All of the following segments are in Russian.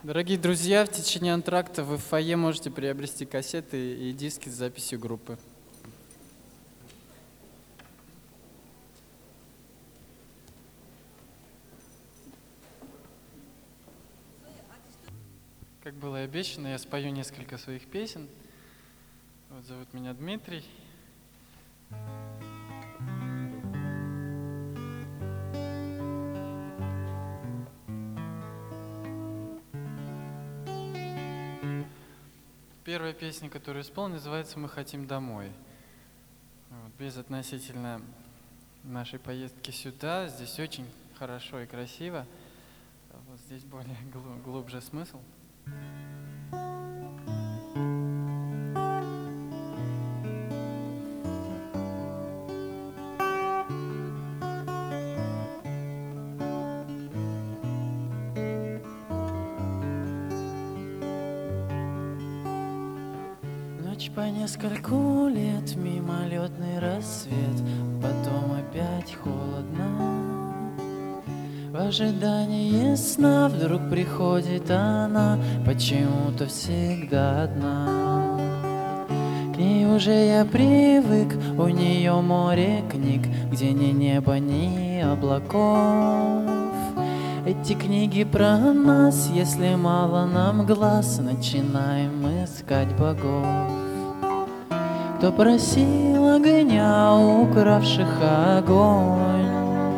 Дорогие друзья, в течение антракта вы в фойе можете приобрести кассеты и диски с записью группы. Как было и обещано, я спою несколько своих песен. Вот зовут меня Дмитрий. Первая песня, которую исполнил, называется «Мы хотим домой». Вот, безотносительно нашей поездки сюда, здесь очень хорошо и красиво. Вот здесь более глубже смысл. Ночь по нескольку лет, мимолетный рассвет, потом опять холодно. В ожидании сна вдруг приходит она, почему-то всегда одна. К ней уже я привык, у нее море книг, где ни неба, ни облаков. Эти книги про нас, если мало нам глаз, начинаем искать богов. Кто просил огня, укравших огонь?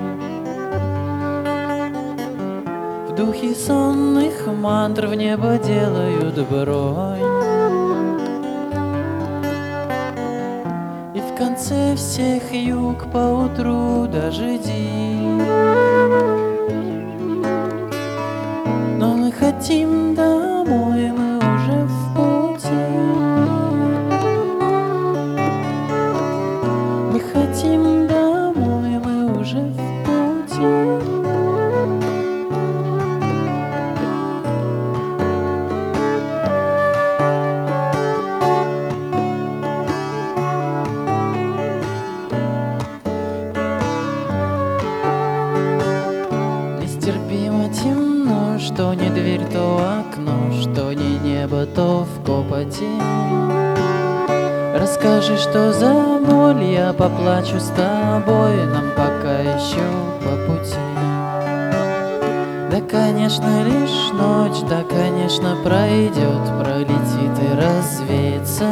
В духе сонных мантр в небо делают бронь. И в конце всех юг поутру дожди. Но мы хотим домой, мы уже в пути. Мы хотим домой, мы уже в пути. Нестерпимо темно, что не дверь, то окно, что не небо, то в копоти. Расскажи, что за боль, я поплачу с тобой, нам пока еще по пути. Да, конечно, лишь ночь, да, конечно, пройдет, пролетит и развеется.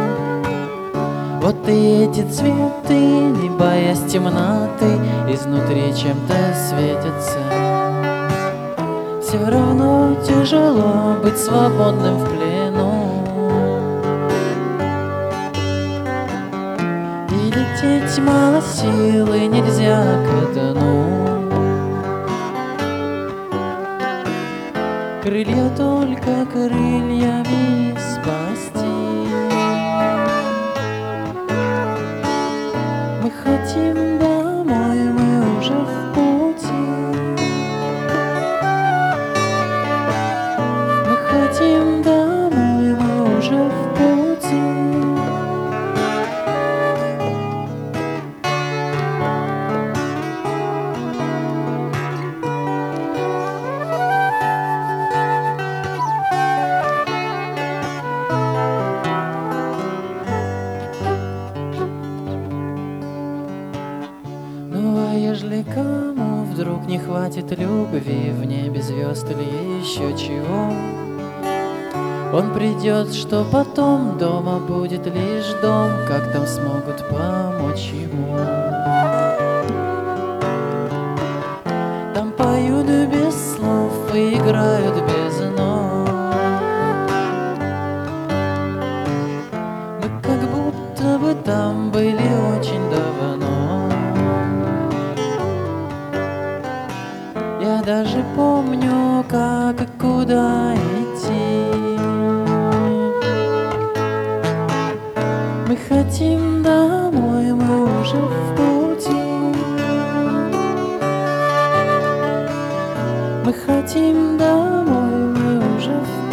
Вот и эти цветы, не боясь темноты, изнутри чем-то светятся. Все равно тяжело быть свободным в плену и лететь мало сил, и нельзя к дну. Крылья только крыльями спасти. Мы хотим домой, мы уже в пути. Мы хотим домой, мы уже в пути. Ну а ежели кому вдруг не хватит любви, в небе звезд или еще чего, он придет, что потом дома будет лишь дом, как там смогут помочь ему. Там поют без слов и играют без нот. Мы как будто бы там были очень давно. Я даже помню, как и куда идти. Мы хотим домой, мы уже в пути. Мы хотим домой, мы уже в пути.